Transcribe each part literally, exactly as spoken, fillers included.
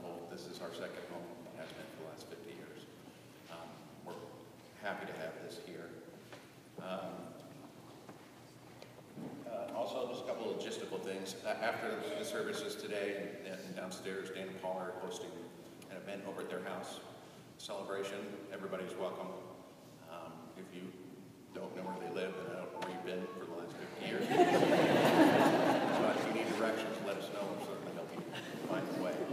wonderful. This is our second home, has been for the last fifty years. Um, we're happy to have this here. Um, uh, also, just a couple of logistical things. Uh, after the services today, and, and downstairs, Dan and Paul are hosting an event over at their house. Celebration. Everybody's welcome. Um, if you don't know where they live, and I don't know where you've been for the last fifty years. But if you need directions, let us know. We'll certainly help you find the way.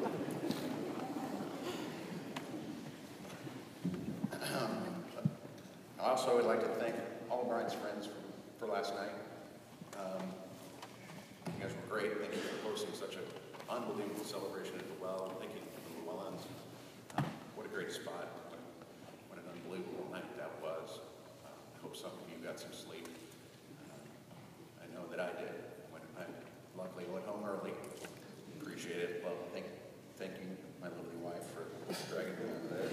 I also would like to thank all of Brian's friends for, for last night. Um, you guys were great. Thank you for hosting such an unbelievable celebration at the well. Thank you for the Llewellyns. Um, what a great spot. What an unbelievable night that was. Uh, I hope some of you got some sleep. Uh, I know that I did. When I luckily went home early. Appreciate it. Well, thank, thank you, my lovely wife, for dragging me over there.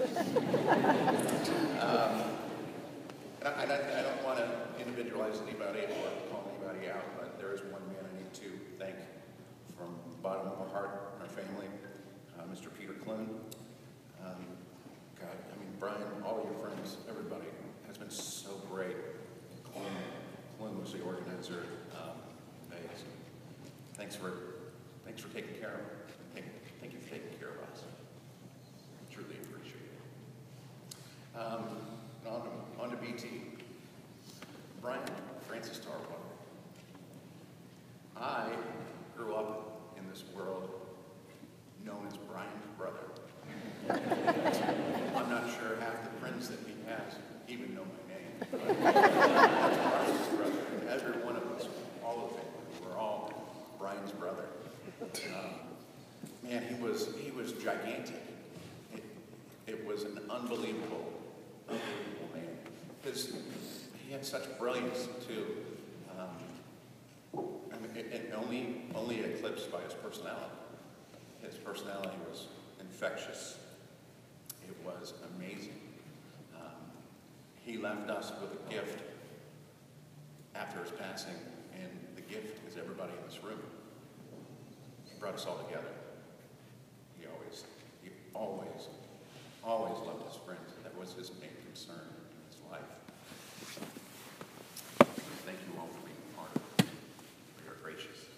um, and I, I, I don't want to individualize anybody or call anybody out, but there is one man I need to thank from the bottom of our heart, our family, uh, Mister Peter Clune. Um, God, I mean, Brian, all your friends, everybody has been so great. Clune, Clune was the organizer. Um, thanks. Thanks for, thanks for taking care of him. Thank, thank you for taking care of us. Truly appreciate it. Um, on to, on to B T. Brian Francis Tarwater. I grew up in this world known as Brian's brother. I'm not sure half the friends that he has even know my name. But that's Brian's brother. And every one of us, all of it, we're all Brian's brother. Um, man, he was he was gigantic. It, it was an unbelievable, unbelievable man. Because he had such brilliance too. Um, I mean, it, it only only eclipsed by his personality. His personality was infectious. It was amazing. Um, he left us with a gift after his passing, and the gift is everybody in this room. He brought us all together. He always, he always, always loved his friends. That was his main concern in his life. Thank you all for being part of it. We are gracious.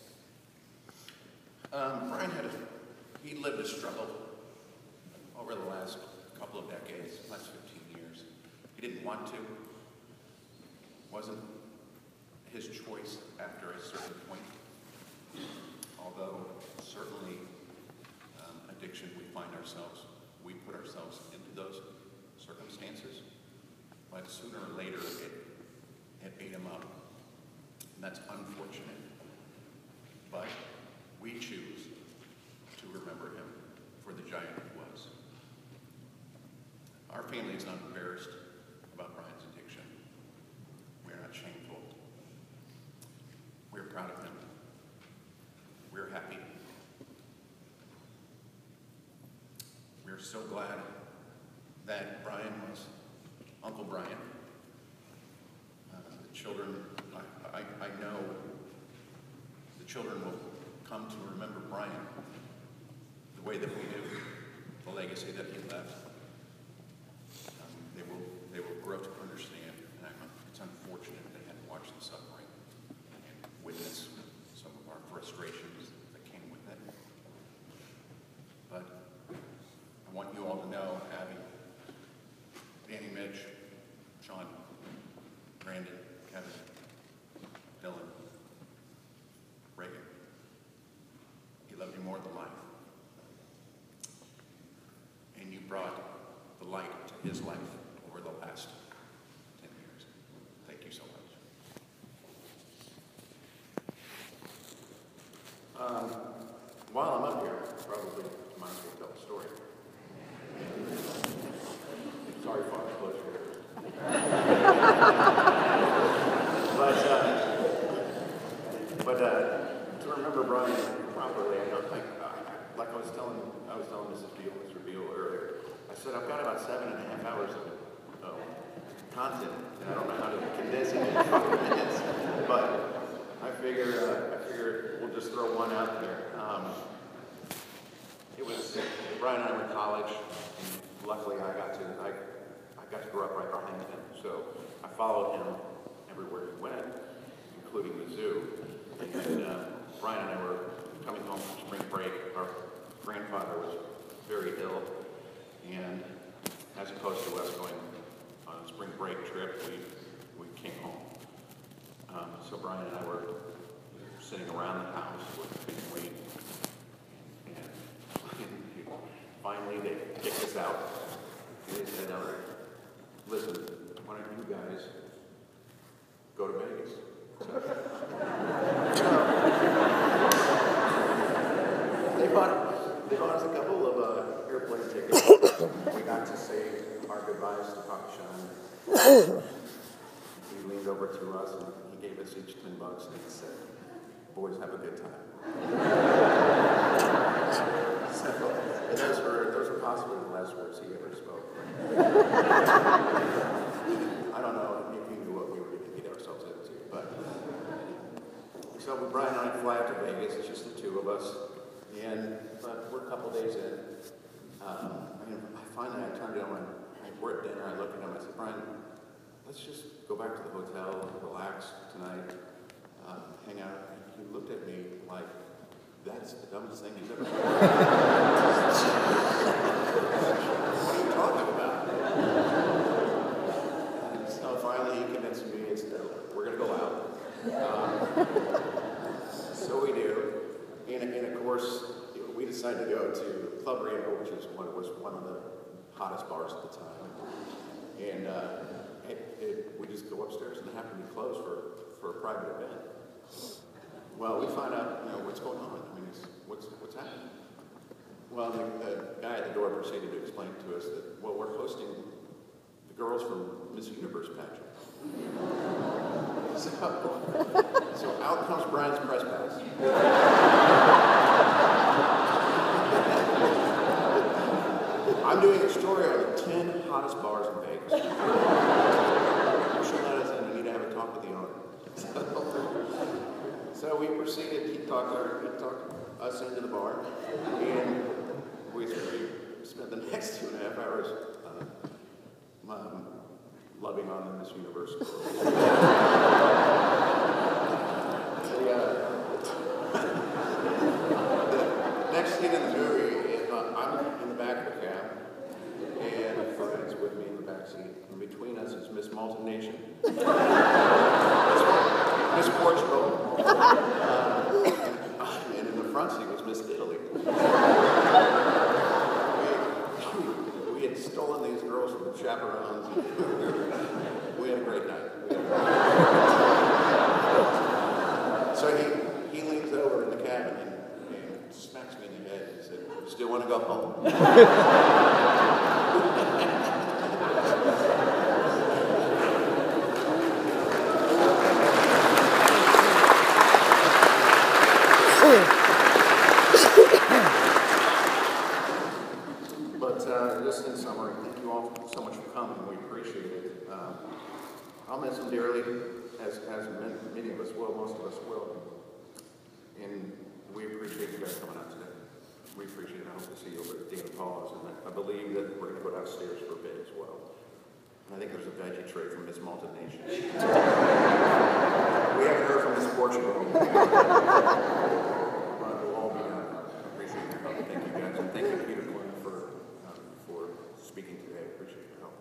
Um, Brian had a, he lived a struggle over the last couple of decades, last fifteen years. He didn't want to. Wasn't his choice after a certain point. Although certainly um, addiction, we find ourselves, we put ourselves into those circumstances, but sooner or later it, it ate him up. And that's unfortunate. But we choose to remember him for the giant he was. Our family is not embarrassed about Brian's addiction. We're not shameful. We're proud of him. We're happy. We're so glad that Brian was Uncle Brian. Uh, the children, I, I, I know the children will come to remember Brian the way that we do, the legacy that he left. Um, they will, they will grow to understand, and I'm, it's unfortunate they had to watch the suffering and witness some of our frustrations that came with it. But I want you all to know, Abby, Danny, Mitch, Sean, Brandon, Kevin, Dylan, Reagan, he loved you more than life. And you brought the light to his life over the last ten years. Thank you so much. Um, while I'm up here, probably might as well tell a story. Sorry, Father, close your ears. but, uh, but uh, to remember Brian properly, I don't think, uh, like I was telling, I was telling Missus Beal, Mister Beal earlier, I said I've got about seven and a half hours of uh, content, and I don't know how to condense it into five minutes, but I figure, uh, I figure we'll just throw one out there. Um, it was Brian and I were in college, and luckily I got to I, I got to grow up right behind him. So I followed him everywhere he went, including the zoo. And uh, Brian and I were coming home from spring break. Our grandfather was very ill, and as opposed to us going on a spring break trip, we we came home. Um, so Brian and I were sitting around the house with family, and finally they kicked us out. And they said, "All right, listen, why don't you guys go to Vegas?" So, they bought they bought us a couple of uh, airplane tickets. We got to say our goodbyes to Papa Sean. He leaned over to us and he gave us each ten bucks and he said, "Boys, have a good time." So, and those were those were possibly the last words he ever spoke. I don't know if he knew what we were going to get ourselves into, but so Brian and I fly out to Vegas. It's just the two of us, and but we're a couple days in. Um, and I finally I turned to him and I, we're at dinner. I looked at him. I said, "Brian, let's just go back to the hotel, relax tonight, uh, hang out." And he looked at me like, "That's the dumbest thing you've ever heard." What are you talking about? And so finally he convinced me, it's, we're going to go out. Um, so we do. And, and of course, we decided to go to Club Rio, which is one, was one of the hottest bars at the time. And uh, it, it, we just go upstairs and it happened to be closed for, for a private event. Well, we find out, you know, what's going on. I mean, it's, what's what's happening? Well, the, the guy at the door proceeded to explain to us that, well, we're hosting the girls from Miss Universe pageant. So, so out comes Brian's press pass. I'm doing a story on the ten hottest bars in Vegas. You should let us in. We need to have a talk with the owner. So we proceeded, he talked, our, he talked us into the bar, and we spent the next two and a half hours uh, um, loving on the Miss Universe girls. the, uh, the next scene in the movie, uh, I'm in the back of the cab, and Brian's with me in the back seat, and between us is Miss Malta Nation. Miss Portugal. Uh, and, and in the front seat was Miss Italy. we, we had stolen these girls from the chaperones. We had a great night. So he, he leans over in the cabin and, and smacks me in the head and said, "You still want to go home?" But uh, just in summary, thank you all so much for coming. We appreciate it. Um, I'll miss them dearly, as, as many, many of us will, most of us will. And we appreciate you guys coming out today. We appreciate it. I hope to see you over at Dana Paul's. And I, I believe that we're going to go downstairs for a bit as well. And I think there's a veggie tray from Miss Malta Nation. We haven't heard from Miss Portugal. But we'll all be down. I appreciate your help. Thank you guys. And thank you, Peter Quinn, for, uh, for speaking today. I appreciate your help.